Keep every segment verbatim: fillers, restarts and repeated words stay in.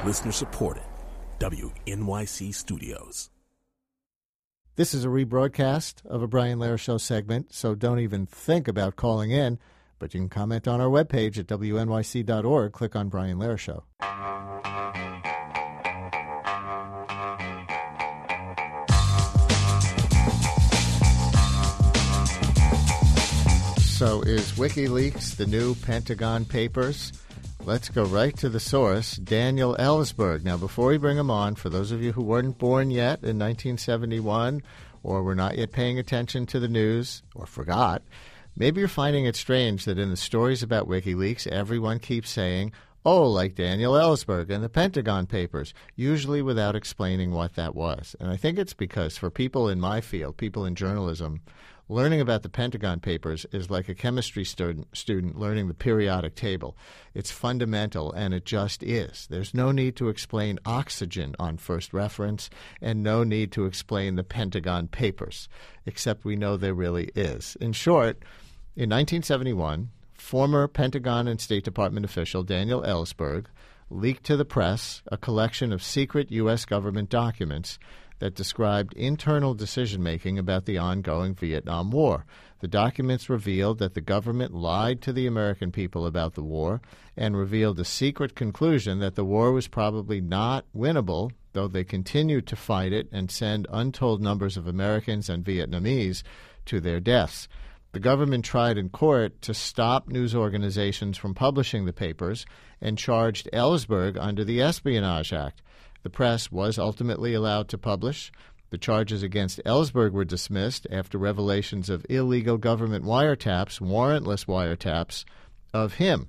Listener supported. W N Y C Studios. This is a rebroadcast of a Brian Lehrer Show segment, so don't even think about calling in, but you can comment on our webpage at W N Y C dot org. Click on Brian Lehrer Show. So is WikiLeaks the new Pentagon Papers? Let's go right to the source, Daniel Ellsberg. Now, before we bring him on, for those of you who weren't born yet in nineteen seventy-one or were not yet paying attention to the news or forgot, maybe you're finding it strange that in the stories about WikiLeaks, everyone keeps saying, oh, like Daniel Ellsberg and the Pentagon Papers, usually without explaining what that was. And I think it's because for people in my field, people in journalism, learning about the Pentagon Papers is like a chemistry student, student learning the periodic table. It's fundamental, and it just is. There's no need to explain oxygen on first reference and no need to explain the Pentagon Papers, except we know there really is. In short, in nineteen seventy-one, former Pentagon and State Department official Daniel Ellsberg leaked to the press a collection of secret U S government documents that described internal decision-making about the ongoing Vietnam War. The documents revealed that the government lied to the American people about the war and revealed a secret conclusion that the war was probably not winnable, though they continued to fight it and send untold numbers of Americans and Vietnamese to their deaths. The government tried in court to stop news organizations from publishing the papers and charged Ellsberg under the Espionage Act. The press was ultimately allowed to publish. The charges against Ellsberg were dismissed after revelations of illegal government wiretaps, warrantless wiretaps, of him.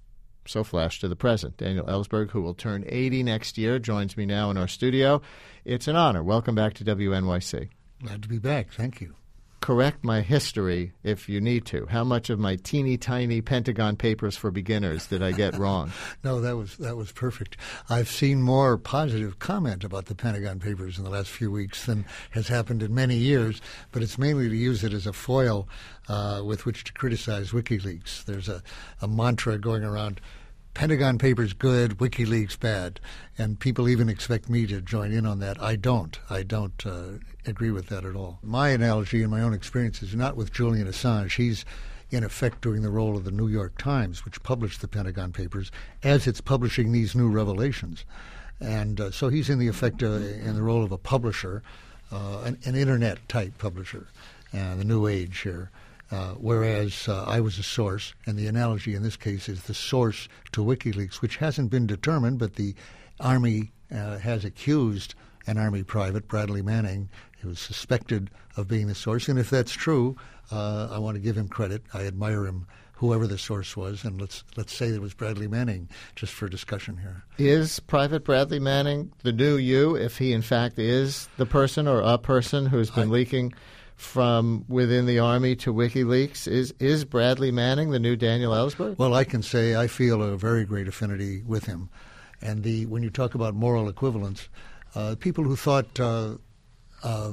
So flash to the present. Daniel Ellsberg, who will turn eighty next year, joins me now in our studio. It's an honor. Welcome back to W N Y C. Glad to be back. Thank you. Correct my history if you need to. How much of my teeny tiny Pentagon Papers for beginners did I get wrong? No, that was that was perfect. I've seen more positive comment about the Pentagon Papers in the last few weeks than has happened in many years, but it's mainly to use it as a foil uh, with which to criticize WikiLeaks. There's a, a mantra going around, Pentagon Papers good, WikiLeaks bad, and people even expect me to join in on that. I don't. I don't uh, agree with that at all. My analogy and my own experience is not with Julian Assange. He's, in effect, doing the role of the New York Times, which published the Pentagon Papers, as it's publishing these new revelations. And uh, so he's in the effect uh, in the role of a publisher, uh, an, an Internet-type publisher, uh, the new age here. Uh, whereas uh, I was a source, and the analogy in this case is the source to WikiLeaks, which hasn't been determined, but the Army uh, has accused an Army private, Bradley Manning, who was suspected of being the source. And if that's true, uh, I want to give him credit. I admire him, whoever the source was, and let's let's say it was Bradley Manning, just for discussion here. Is Private Bradley Manning the new you, if he in fact is the person or a person who's been I, leaking from within the Army to WikiLeaks? Is is Bradley Manning the new Daniel Ellsberg? Well, I can say I feel a very great affinity with him. And the when you talk about moral equivalence, uh, people who thought uh, uh,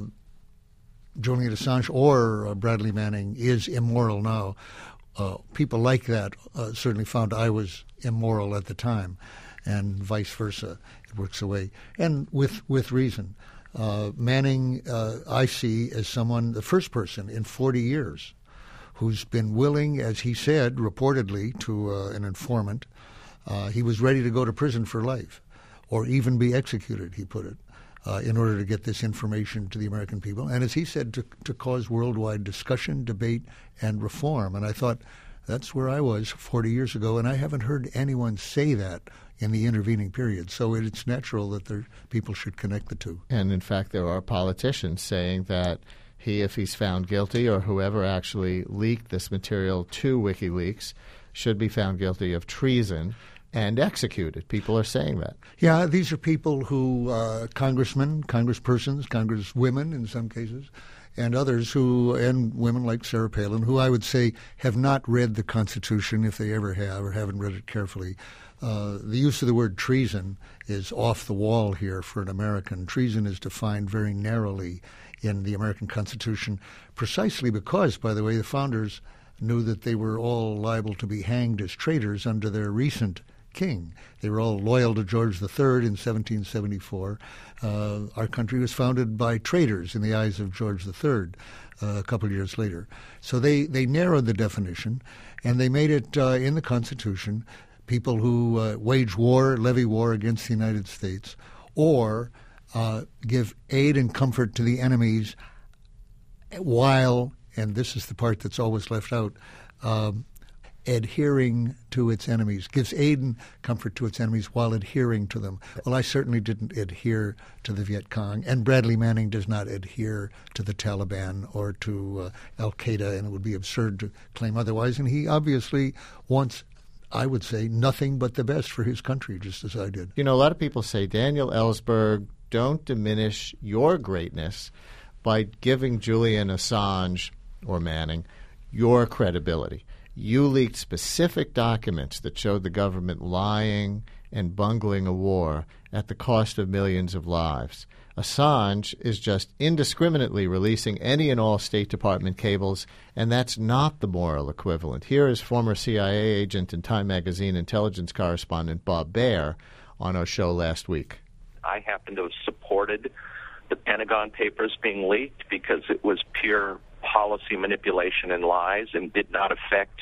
Julian Assange or uh, Bradley Manning is immoral now, uh, people like that uh, certainly found I was immoral at the time, and vice versa. It works away, and with with reason. Uh, Manning, uh, I see as someone, the first person in forty years, who's been willing, as he said, reportedly to uh, an informant, uh, he was ready to go to prison for life, or even be executed, he put it, uh, in order to get this information to the American people. And as he said, to, to cause worldwide discussion, debate, and reform. And I thought, that's where I was forty years ago, and I haven't heard anyone say that in the intervening period. So it's natural that there, people should connect the two. And in fact, there are politicians saying that he, if he's found guilty, or whoever actually leaked this material to WikiLeaks, should be found guilty of treason and executed. People are saying that. Yeah, these are people who, uh, congressmen, congresspersons, congresswomen in some cases, and others who, and women like Sarah Palin, who I would say have not read the Constitution, if they ever have, or haven't read it carefully. Uh, the use of the word treason is off the wall here for an American. Treason is defined very narrowly in the American Constitution, precisely because, by the way, the founders knew that they were all liable to be hanged as traitors under their recent king. They were all loyal to George the Third in seventeen seventy-four. Uh, our country was founded by traitors in the eyes of George the Third uh, a couple of years later. So they, they narrowed the definition, and they made it uh, in the Constitution people who uh, wage war, levy war against the United States, or uh, give aid and comfort to the enemies while, and this is the part that's always left out, um, adhering to its enemies, gives aid and comfort to its enemies while adhering to them. Well, I certainly didn't adhere to the Viet Cong, and Bradley Manning does not adhere to the Taliban or to uh, Al-Qaeda, and it would be absurd to claim otherwise. And he obviously wants, I would say, nothing but the best for his country, just as I did. You know, a lot of people say, Daniel Ellsberg, don't diminish your greatness by giving Julian Assange or Manning your credibility. You leaked specific documents that showed the government lying and bungling a war at the cost of millions of lives. Assange is just indiscriminately releasing any and all State Department cables, and that's not the moral equivalent. Here is former C I A agent and Time Magazine intelligence correspondent Bob Baer on our show last week. I happen to have supported the Pentagon Papers being leaked because it was pure policy manipulation and lies and did not affect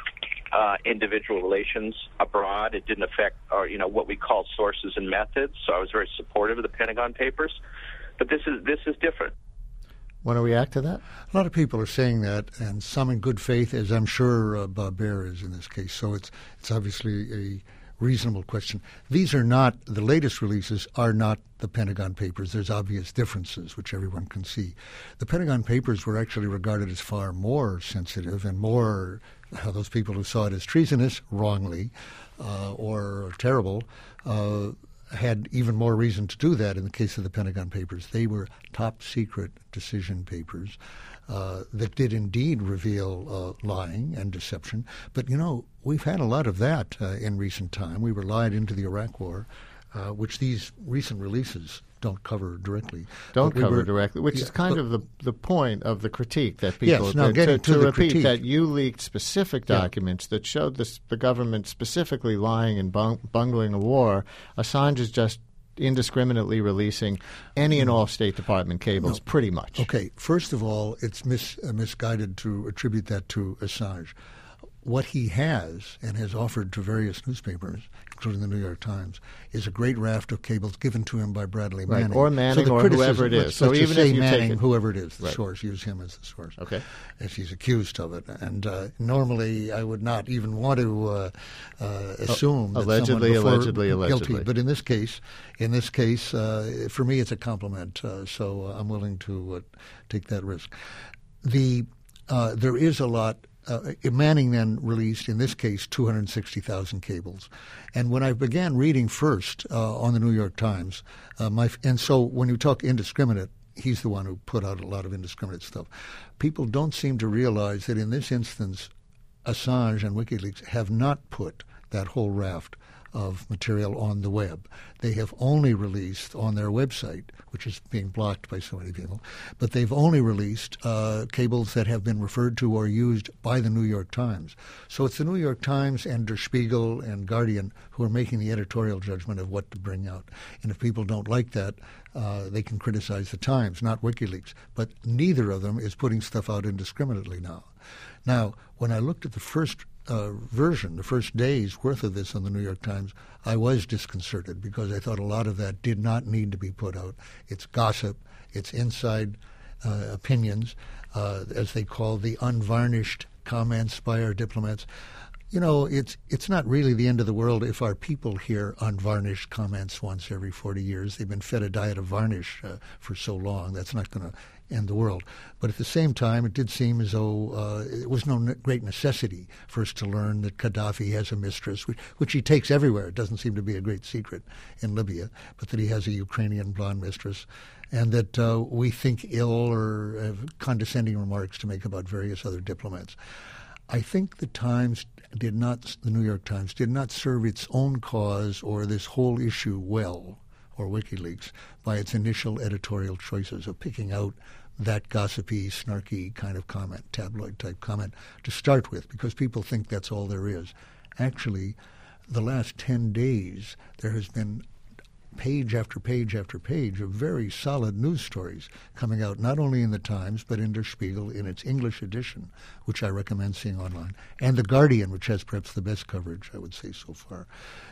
uh, individual relations abroad. It didn't affect, or you know, what we call sources and methods. So I was very supportive of the Pentagon Papers. But this is this is different. Want to react to that? A lot of people are saying that, and some in good faith, as I'm sure uh, Bob Baer is in this case. So it's it's obviously a reasonable question. These are not, the latest releases are not the Pentagon Papers. There's obvious differences, which everyone can see. The Pentagon Papers were actually regarded as far more sensitive and more, uh, those people who saw it as treasonous, wrongly, uh, or terrible, uh, had even more reason to do that in the case of the Pentagon Papers. They were top secret decision papers uh, that did indeed reveal uh, lying and deception. But, you know, we've had a lot of that uh, in recent time. We were lied into the Iraq War, uh, which these recent releases don't cover directly. Don't we cover were, directly, which yeah, is kind but, of the the point of the critique that people yes, now to, getting to, to the repeat critique. that you leaked specific documents yeah. that showed this, the government specifically lying and bung, bungling a war. Assange is just indiscriminately releasing any and all State Department cables, no. pretty much. Okay, first of all, it's mis, uh, misguided to attribute that to Assange. What he has and has offered to various newspapers, including the New York Times, is a great raft of cables given to him by Bradley Manning. Right, or Manning, so or whoever it is. Let's, so let's even say if you Manning, take it, whoever it is, the right. source, use him as the source. Okay. If he's accused of it. And uh, normally I would not even want to uh, uh, assume oh, that allegedly, someone allegedly, guilty. allegedly. But in this case, in this case, uh, for me, it's a compliment. Uh, so uh, I'm willing to uh, take that risk. The uh, there is a lot. Uh, Manning then released, in this case, two hundred sixty thousand cables. And when I began reading first uh, on the New York Times, uh, my and so when you talk indiscriminate, he's the one who put out a lot of indiscriminate stuff. People don't seem to realize that in this instance, Assange and WikiLeaks have not put that whole raft of material on the web. They have only released on their website, which is being blocked by so many people, but they've only released uh, cables that have been referred to or used by the New York Times. So it's the New York Times and Der Spiegel and Guardian who are making the editorial judgment of what to bring out. And if people don't like that, uh, they can criticize the Times, not WikiLeaks. But neither of them is putting stuff out indiscriminately now. Now, when I looked at the first Uh, version, the first day's worth of this on the New York Times, I was disconcerted because I thought a lot of that did not need to be put out. It's gossip. It's inside uh, opinions, uh, as they call the unvarnished comments by our diplomats. You know, it's it's not really the end of the world if our people hear unvarnished comments once every forty years. They've been fed a diet of varnish uh, for so long. That's not going to end the world. But at the same time, it did seem as though uh, it was no ne- great necessity for us to learn that Gaddafi has a mistress, which, which he takes everywhere. It doesn't seem to be a great secret in Libya, but that he has a Ukrainian blonde mistress, and that uh, we think ill or have condescending remarks to make about various other diplomats. I think the Times did not, the New York Times, did not serve its own cause or this whole issue well, or WikiLeaks, by its initial editorial choices of picking out that gossipy, snarky kind of comment, tabloid-type comment, to start with, because people think that's all there is. Actually, the last ten days, there has been page after page after page of very solid news stories coming out, not only in the Times, but in Der Spiegel in its English edition, which I recommend seeing online, and The Guardian, which has perhaps the best coverage, I would say, so far.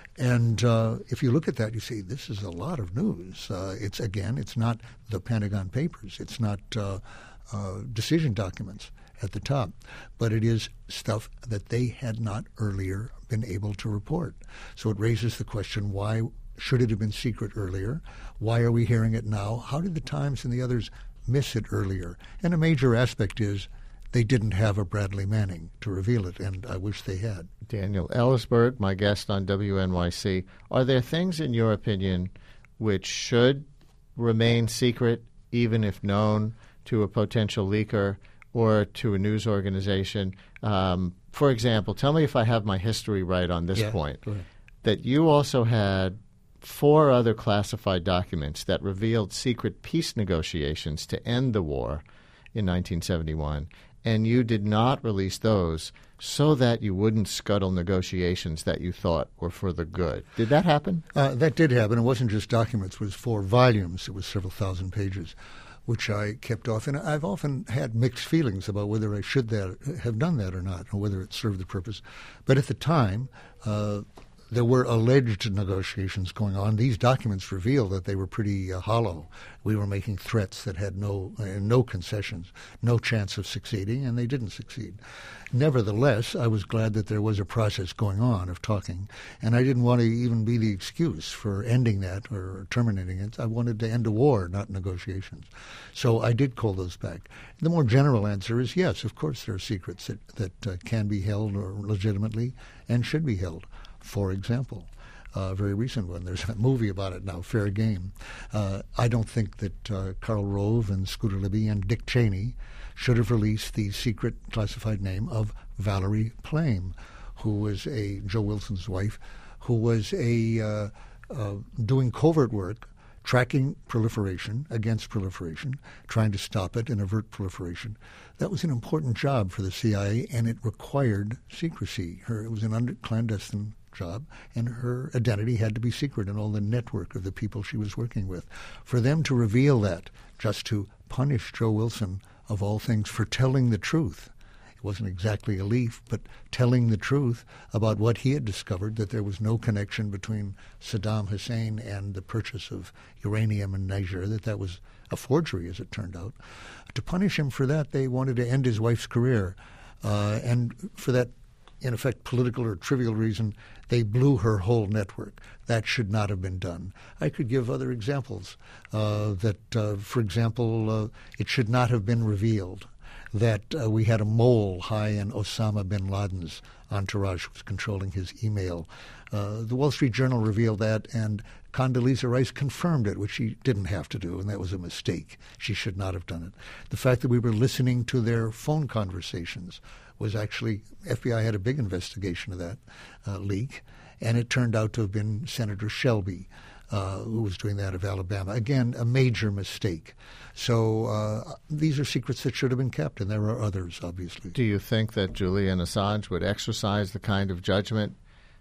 And uh, if you look at that, you see this is a lot of news. Uh, it's, again, it's not the Pentagon Papers. It's not uh, uh, decision documents at the top, but it is stuff that they had not earlier been able to report. So it raises the question, why should it have been secret earlier? Why are we hearing it now? How did the Times and the others miss it earlier? And a major aspect is they didn't have a Bradley Manning to reveal it, and I wish they had. Daniel Ellsberg, my guest on W N Y C. Are there things, in your opinion, which should remain secret, even if known to a potential leaker or to a news organization? Um, for example, tell me if I have my history right on this yeah, point, that you also had four other classified documents that revealed secret peace negotiations to end the war in nineteen seventy-one, and you did not release those so that you wouldn't scuttle negotiations that you thought were for the good. Did that happen? Uh, that did happen. It wasn't just documents. It was four volumes. It was several thousand pages, which I kept off. And I've often had mixed feelings about whether I should that, have done that or not, or whether it served the purpose. But at the time, uh, there were alleged negotiations going on. These documents reveal that they were pretty uh, hollow. We were making threats that had no uh, no concessions, no chance of succeeding, and they didn't succeed. Nevertheless, I was glad that there was a process going on of talking, and I didn't want to even be the excuse for ending that or terminating it. I wanted to end a war, not negotiations. So I did call those back. The more general answer is yes, of course there are secrets that, that uh, can be held or legitimately and should be held. For example, a very recent one, there's a movie about it now, Fair Game. Uh, I don't think that uh, Karl Rove and Scooter Libby and Dick Cheney should have released the secret classified name of Valerie Plame, who was a Joe Wilson's wife, who was a uh, uh, doing covert work, tracking proliferation against proliferation, trying to stop it and avert proliferation. That was an important job for the C I A, and it required secrecy. Her, it was an under, clandestine job, and her identity had to be secret and all the network of the people she was working with. For them to reveal that, just to punish Joe Wilson, of all things, for telling the truth, it wasn't exactly a leaf, but telling the truth about what he had discovered, that there was no connection between Saddam Hussein and the purchase of uranium in Niger, that that was a forgery, as it turned out. To punish him for that, they wanted to end his wife's career. Uh, and for that, in effect, political or trivial reason, they blew her whole network. That should not have been done. I could give other examples uh, that, uh, for example, uh, it should not have been revealed that uh, we had a mole high in Osama bin Laden's entourage who was controlling his email. Uh, the Wall Street Journal revealed that, and Condoleezza Rice confirmed it, which she didn't have to do, and that was a mistake. She should not have done it. The fact that we were listening to their phone conversations was actually, F B I had a big investigation of that uh, leak, and it turned out to have been Senator Shelby, uh, who was doing that of Alabama. Again, a major mistake. So uh, these are secrets that should have been kept, and there are others, obviously. Do you think that Julian Assange would exercise the kind of judgment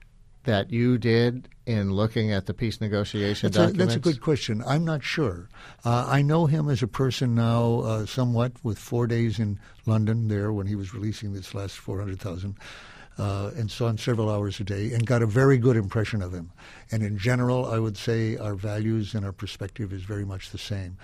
that you did in looking at the peace negotiation that's documents? A, that's a good question. I'm not sure. Uh, I know him as a person now uh, somewhat, with four days in London there when he was releasing this last four hundred thousand, uh, and saw him several hours a day and got a very good impression of him. And in general, I would say our values and our perspective is very much the same.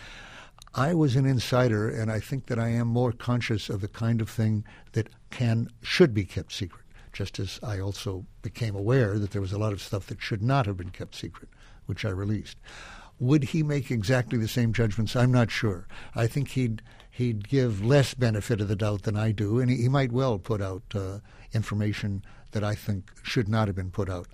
I was an insider, and I think that I am more conscious of the kind of thing that can should be kept secret, just as I also became aware that there was a lot of stuff that should not have been kept secret, which I released. Would he make exactly the same judgments? I'm not sure. I think he'd he'd give less benefit of the doubt than I do, and he, he might well put out uh, information that I think should not have been put out.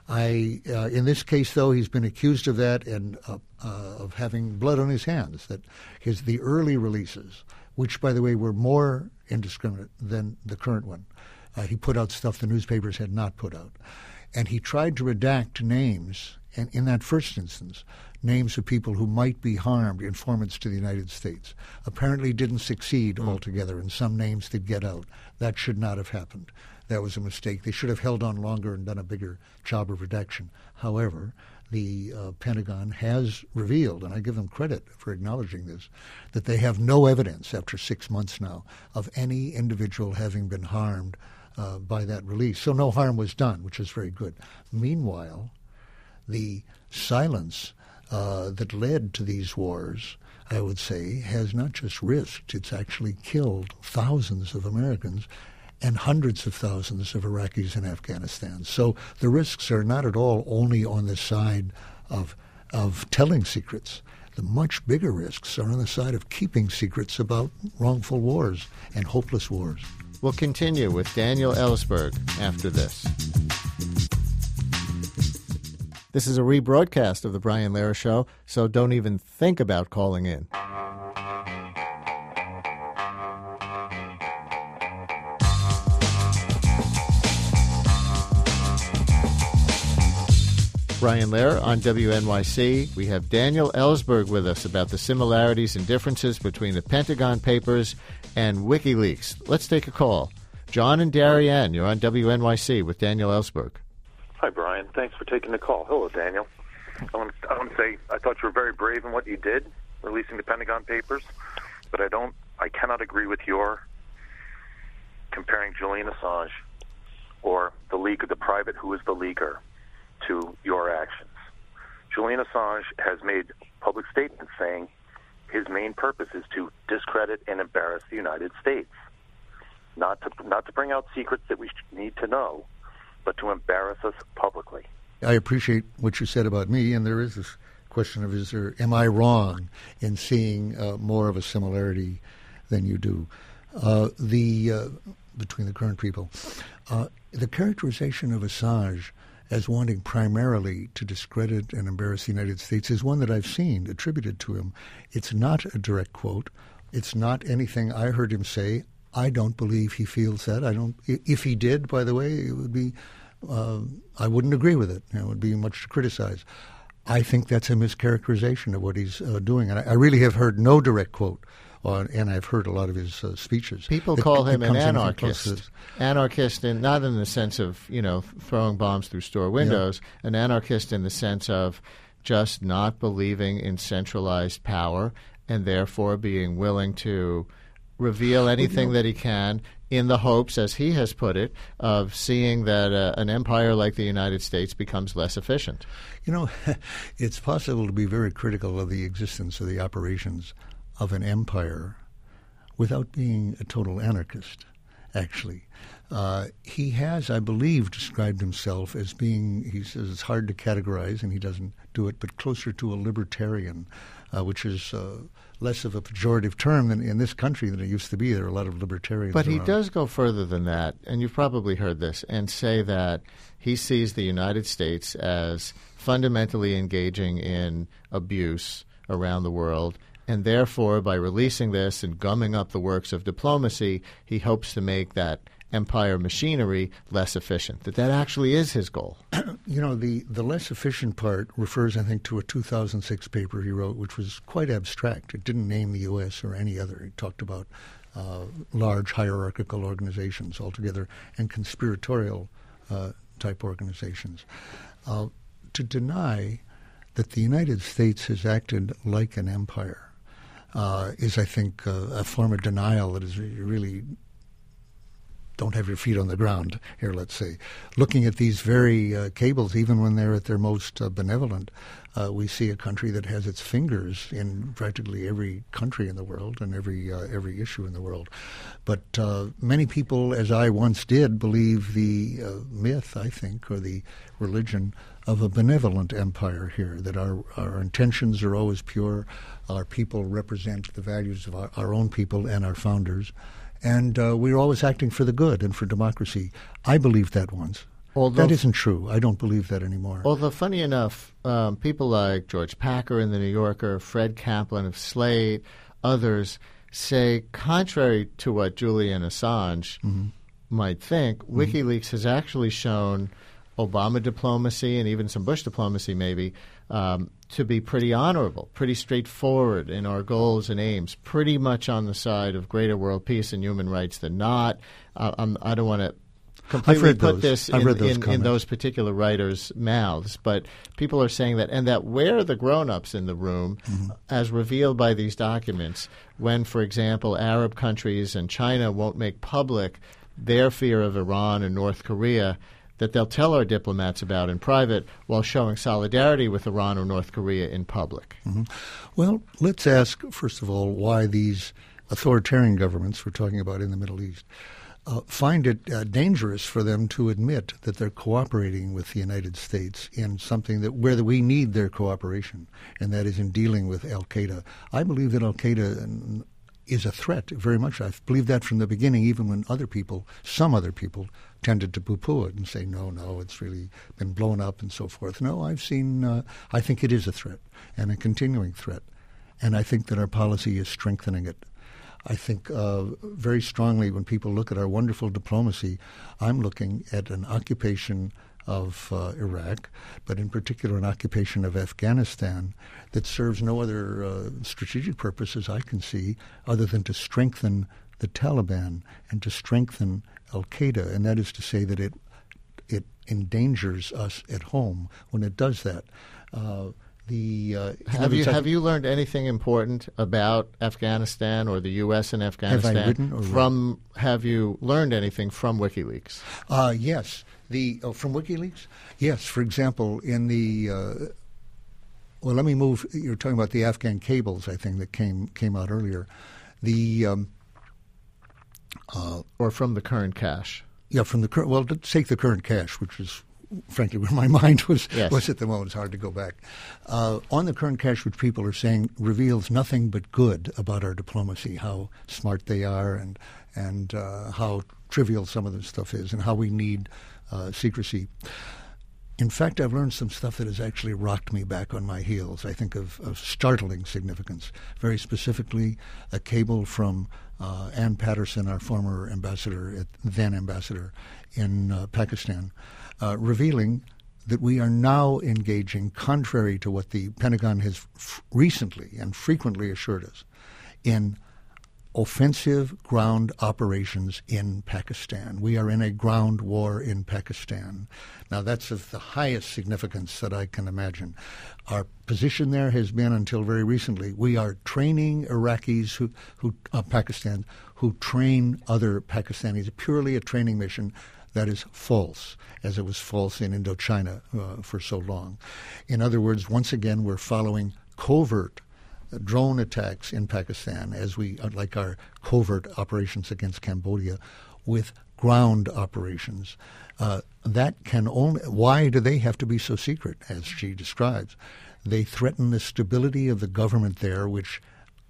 I, uh, in this case, though, he's been accused of that and uh, uh, of having blood on his hands. That his the early releases, which, by the way, were more indiscriminate than the current one. Uh, he put out stuff the newspapers had not put out. And he tried to redact names, and in that first instance, names of people who might be harmed, informants to the United States. Apparently didn't succeed altogether, and some names did get out. That should not have happened. that was a mistake. They should have held on longer and done a bigger job of redaction. However, the uh, Pentagon has revealed, and I give them credit for acknowledging this, that they have no evidence after six months now of any individual having been harmed uh, by that release. So no harm was done, which is very good. Meanwhile, the silence uh, that led to these wars, I would say, has not just risked, it's actually killed thousands of Americans and hundreds of thousands of Iraqis in Afghanistan. So the risks are not at all only on the side of of telling secrets. The much bigger risks are on the side of keeping secrets about wrongful wars and hopeless wars. We'll continue with Daniel Ellsberg after this. This is a rebroadcast of The Brian Lehrer Show, so don't even think about calling in. Brian Lehrer on W N Y C. We have Daniel Ellsberg with us about the similarities and differences between the Pentagon Papers and WikiLeaks. Let's take a call. John and Darien, you're on W N Y C with Daniel Ellsberg. Hi, Brian. Thanks for taking the call. Hello, Daniel. I want, to, I want to say I thought you were very brave in what you did, releasing the Pentagon Papers, but I don't, I cannot agree with your comparing Julian Assange or the leak of the private who is the leaker to your actions. Julian Assange has made public statements saying his main purpose is to discredit and embarrass the United States, not to not to bring out secrets that we need to know, but to embarrass us publicly. I appreciate what you said about me, and there is this question of, is there, am I wrong in seeing uh, more of a similarity than you do? Uh, the uh, between the current people, uh, the characterization of Assange as wanting primarily to discredit and embarrass the United States is one that I've seen attributed to him. It's not a direct quote. It's not anything I heard him say. I don't believe he feels that. I don't. If he did, by the way, it would be. Uh, I wouldn't agree with it. It would be much to criticize. I think that's a mischaracterization of what he's uh, doing, and I, I really have heard no direct quote. On, and I've heard a lot of his uh, speeches. People that, call that him an anarchist. Anarchist, in, not in the sense of, you know, throwing bombs through store windows. Yeah. An anarchist in the sense of just not believing in centralized power and therefore being willing to reveal anything well, you know, that he can in the hopes, as he has put it, of seeing that uh, an empire like the United States becomes less efficient. You know, it's possible to be very critical of the existence of the operations of an empire without being a total anarchist, actually. Uh, he has, I believe, described himself as being, he says it's hard to categorize, and he doesn't do it, but closer to a libertarian, uh, which is uh, less of a pejorative term than in this country than it used to be. There are a lot of libertarians But he around. does go further than that, and you've probably heard this, and say that he sees the United States as fundamentally engaging in abuse around the world, and therefore, by releasing this and gumming up the works of diplomacy, he hopes to make that empire machinery less efficient, that that actually is his goal. You know, the, the less efficient part refers, I think, to a two thousand six paper he wrote, which was quite abstract. It didn't name the U S or any other. It talked about uh, large hierarchical organizations altogether and conspiratorial uh, type organizations. Uh, to deny that the United States has acted like an empire Uh, is, I think, uh, a form of denial that is really don't have your feet on the ground here, let's say. Looking at these very uh, cables, even when they're at their most uh, benevolent, uh, we see a country that has its fingers in practically every country in the world and every uh, every issue in the world. But uh, many people, as I once did, believe the uh, myth, I think, or the religion of a benevolent empire here, that our, our intentions are always pure, our people represent the values of our, our own people and our founders, and uh, we're always acting for the good and for democracy. I believed that once. Although, that isn't true. I don't believe that anymore. Although, funny enough, um, people like George Packer in The New Yorker, Fred Kaplan of Slate, others say, contrary to what Julian Assange mm-hmm. might think, mm-hmm. WikiLeaks has actually shown Obama diplomacy and even some Bush diplomacy maybe um, to be pretty honorable, pretty straightforward in our goals and aims, pretty much on the side of greater world peace and human rights than not. Uh, I'm, I don't want to completely read put those. this I've in, read those in, in comments. those particular writers' mouths, but people are saying that, and that where the grown-ups in the room, Mm-hmm. as revealed by these documents, when, for example, Arab countries and China won't make public their fear of Iran and North Korea, that they'll tell our diplomats about in private while showing solidarity with Iran or North Korea in public. Mm-hmm. Well, let's ask, first of all, why these authoritarian governments we're talking about in the Middle East uh, find it uh, dangerous for them to admit that they're cooperating with the United States in something that where we need their cooperation, and that is in dealing with Al-Qaeda. I believe that Al-Qaeda is a threat very much. I've believed that from the beginning, even when other people, some other people, tended to poo-poo it and say, no, no, it's really been blown up and so forth. No, I've seen, uh, I think it is a threat and a continuing threat, and I think that our policy is strengthening it. I think uh, very strongly when people look at our wonderful diplomacy, I'm looking at an occupation of uh, Iraq, but in particular an occupation of Afghanistan that serves no other uh, strategic purpose, as I can see, other than to strengthen the Taliban and to strengthen Al-Qaeda, and that is to say that it it endangers us at home when it does that. Uh, The, uh, have you have you learned anything important about Afghanistan or the U S and Afghanistan? Have I written or from? Have you learned anything from WikiLeaks? Uh, yes, the oh, from WikiLeaks. Yes, for example, in the uh, well, let me move. You're talking about the Afghan cables, I think, that came came out earlier. The um, uh, or from the current cache. Yeah, from the current. Well, let's take the current cache, which is frankly where my mind was yes. was at the moment. It's hard to go back. Uh, on the current cache, which people are saying reveals nothing but good about our diplomacy, how smart they are, and and uh, how trivial some of this stuff is, and how we need uh, secrecy. In fact, I've learned some stuff that has actually rocked me back on my heels, I think of, of startling significance. Very specifically, a cable from uh, Ann Patterson, our former ambassador, then ambassador in uh, Pakistan, uh, revealing that we are now engaging, contrary to what the Pentagon has f- recently and frequently assured us, in offensive ground operations in Pakistan. We are in a ground war in Pakistan. Now, that's of the highest significance that I can imagine. Our position there has been, until very recently, we are training Iraqis, who, who uh, Pakistan, who train other Pakistanis, purely a training mission. That is false, as it was false in Indochina uh, for so long. In other words, once again, we're following covert drone attacks in Pakistan, as we like our covert operations against Cambodia, with ground operations. Uh, that can only. Why do they have to be so secret, as she describes? They threaten the stability of the government there, which,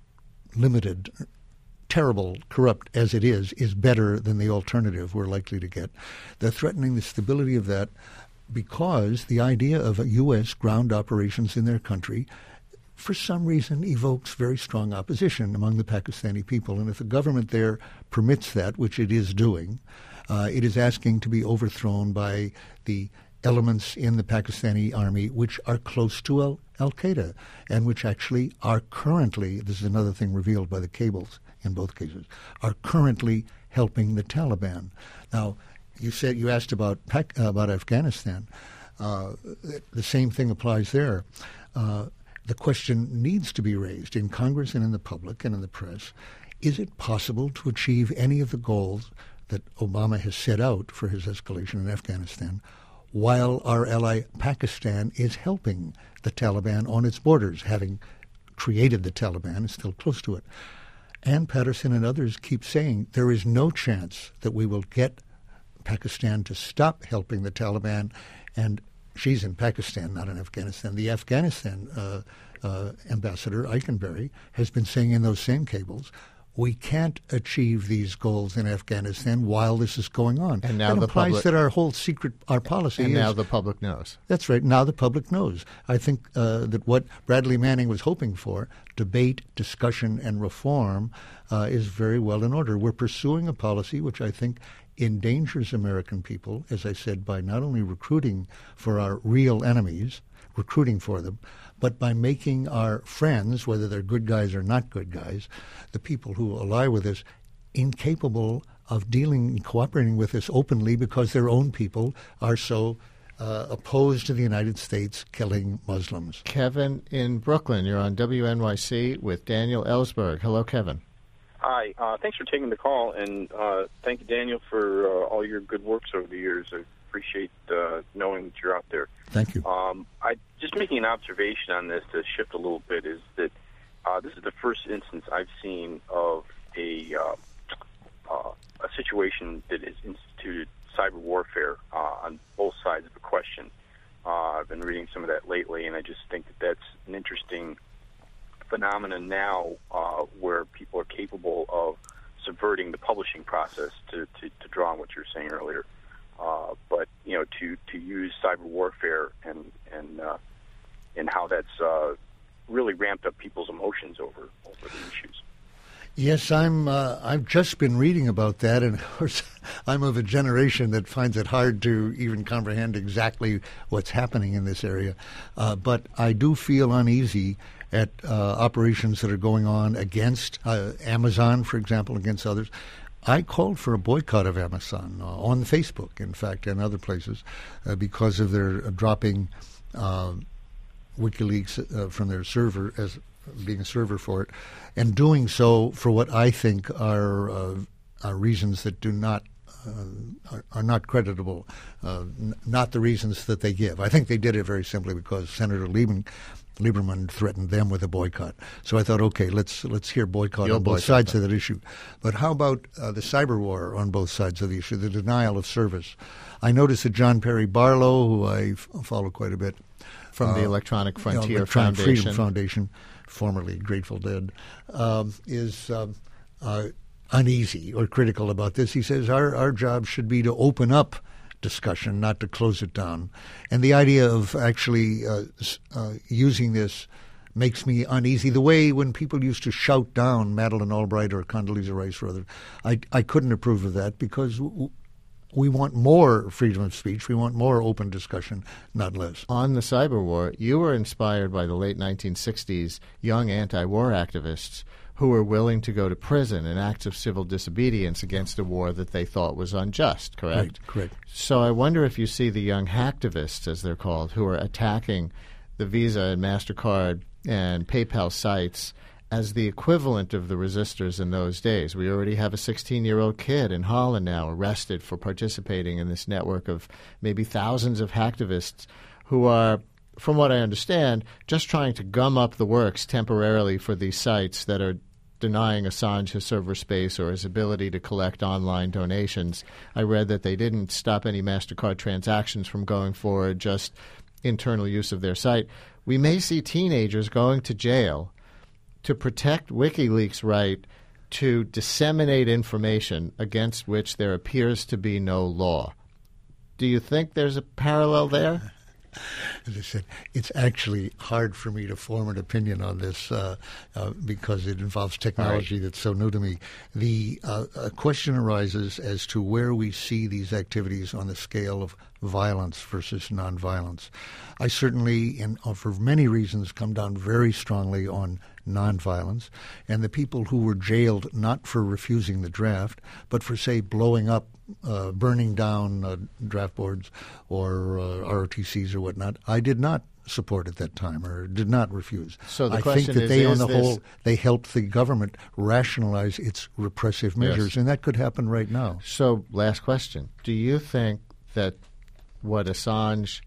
limited, terrible, corrupt as it is, is better than the alternative we're likely to get. They're threatening the stability of that because the idea of U S ground operations in their country, for some reason, evokes very strong opposition among the Pakistani people. And if the government there permits that, which it is doing, uh, it is asking to be overthrown by the elements in the Pakistani army which are close to Al- Al-Qaeda and which actually are currently, this is another thing revealed by the cables in both cases, are currently helping the Taliban. Now, you said you asked about Pac- uh, about Afghanistan. Uh, the same thing applies there. Uh, The question needs to be raised in Congress and in the public and in the press. Is it possible to achieve any of the goals that Obama has set out for his escalation in Afghanistan while our ally Pakistan is helping the Taliban on its borders, having created the Taliban, is still close to it? Ann Patterson and others keep saying there is no chance that we will get Pakistan to stop helping the Taliban, and she's in Pakistan, not in Afghanistan. The Afghanistan uh, uh, ambassador, Eikenberry, has been saying in those same cables, we can't achieve these goals in Afghanistan while this is going on. And now that the implies public, that our whole secret, our policy and is... And now the public knows. That's right. Now the public knows. I think uh, that what Bradley Manning was hoping for, debate, discussion, and reform, uh, is very well in order. We're pursuing a policy which I think endangers American people, as I said, by not only recruiting for our real enemies, recruiting for them, but by making our friends, whether they're good guys or not good guys, the people who ally with us, incapable of dealing, cooperating with us openly because their own people are so uh, opposed to the United States killing Muslims. Kevin in Brooklyn, you're on W N Y C with Daniel Ellsberg. Hello, Kevin. Hi. Uh, thanks for taking the call, and uh, thank you, Daniel, for uh, all your good works over the years. I appreciate uh, knowing that you're out there. Thank you. Um, I just making an observation on this to shift a little bit is that uh, this is the first instance I've seen of a uh, uh, a situation that has instituted cyber warfare uh, on both sides of the question. Uh, I've been reading some of that lately, and I just think that that's an interesting phenomenon now uh, where people are capable of subverting the publishing process to, to, to draw on what you were saying earlier. Uh, but, you know, to, to use cyber warfare and and uh, and how that's uh, really ramped up people's emotions over, over the issues. Yes, I'm. Uh, I've just been reading about that, and of course, I'm of a generation that finds it hard to even comprehend exactly what's happening in this area. Uh, but I do feel uneasy at uh, operations that are going on against uh, Amazon, for example, against others. I called for a boycott of Amazon uh, on Facebook, in fact, and other places, uh, because of their uh, dropping uh, WikiLeaks uh, from their server as being a server for it, and doing so for what I think are, uh, are reasons that do not uh, are, are not creditable, uh, n- not the reasons that they give. I think they did it very simply because Senator Lieberman, Lieberman threatened them with a boycott. So I thought, okay, let's let's hear boycott You'll on both boycott sides them. of that issue. But how about uh, the cyber war on both sides of the issue, the denial of service? I noticed that John Perry Barlow, who I f- follow quite a bit, From the uh, Electronic Frontier you know, Electronic Foundation. Freedom Foundation, formerly Grateful Dead, um, is um, uh, uneasy or critical about this. He says our, our job should be to open up discussion, not to close it down. And the idea of actually uh, uh, using this makes me uneasy. The way when people used to shout down Madeleine Albright or Condoleezza Rice, or other, I, I couldn't approve of that because w- we want more freedom of speech. We want more open discussion, not less. On the cyber war, you were inspired by the late nineteen sixties young anti-war activists who were willing to go to prison in acts of civil disobedience against a war that they thought was unjust, correct? Right, correct. So I wonder if you see the young hacktivists, as they're called, who are attacking the Visa and MasterCard and PayPal sites as the equivalent of the resistors in those days. We already have a sixteen-year-old kid in Holland now arrested for participating in this network of maybe thousands of hacktivists who are, from what I understand, just trying to gum up the works temporarily for these sites that are denying Assange his server space or his ability to collect online donations. I read that they didn't stop any MasterCard transactions from going forward, just internal use of their site. We may see teenagers going to jail to protect WikiLeaks' right to disseminate information against which there appears to be no law. Do you think there's a parallel there? As I said, it's actually hard for me to form an opinion on this uh, uh, because it involves technology right. that's so new to me. The uh, a question arises as to where we see these activities on the scale of violence versus nonviolence. I certainly, and uh, for many reasons, come down very strongly on nonviolence, and the people who were jailed not for refusing the draft, but for, say, blowing up, uh, burning down uh, draft boards or uh, R O T Cs or whatnot, I did not support at that time or did not refuse. So the I question think that is, they, is on the this... whole, they helped the government rationalize its repressive measures, Yes. and that could happen right now. So, last question. Do you think that what Assange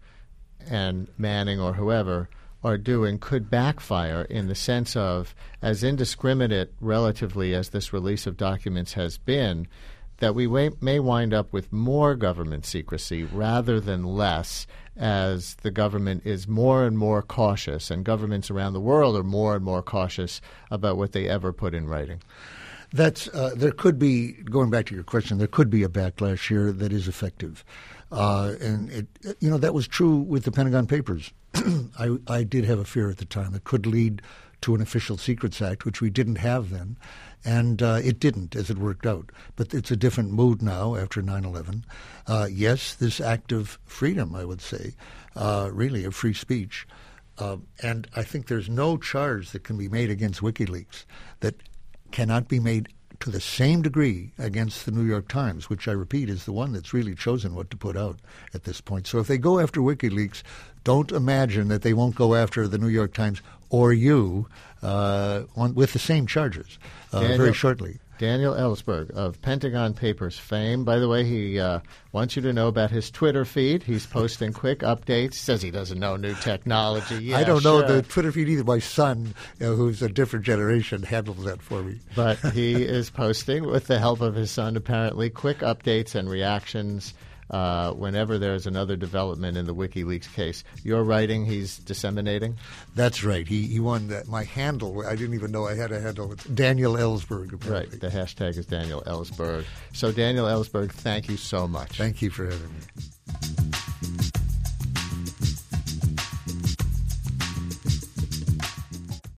and Manning or whoever are doing could backfire in the sense of, as indiscriminate relatively as this release of documents has been, that we may, may wind up with more government secrecy rather than less, as the government is more and more cautious, and governments around the world are more and more cautious about what they ever put in writing? That's uh, there could be, going back to your question, there could be a backlash here that is effective. Uh, and, it, you know, that was true with the Pentagon Papers. I, I did have a fear at the time it could lead to an Official Secrets Act, which we didn't have then. And uh, it didn't, as it worked out. But it's a different mood now after nine eleven. Uh, yes, this act of freedom, I would say, uh, really, of free speech. Uh, and I think there's no charge that can be made against WikiLeaks that cannot be made to the same degree against the New York Times, which I repeat is the one that's really chosen what to put out at this point. So if they go after WikiLeaks, don't imagine that they won't go after the New York Times or you uh, on, with the same charges uh, Daniel, very shortly. Daniel Ellsberg of Pentagon Papers fame. By the way, he uh, wants you to know about his Twitter feed. He's posting quick updates. Says he doesn't know new technology. Yeah, I don't sure. know the Twitter feed either. My son, you know, who's a different generation, handles that for me. But he is posting, with the help of his son, apparently, quick updates and reactions uh, whenever there's another development in the WikiLeaks case. You're writing, he's disseminating? That's right. He he won that. My handle, I didn't even know I had a handle. It's Daniel Ellsberg, apparently. Right. The hashtag is Daniel Ellsberg. So, Daniel Ellsberg, thank you so much. Thank you for having me.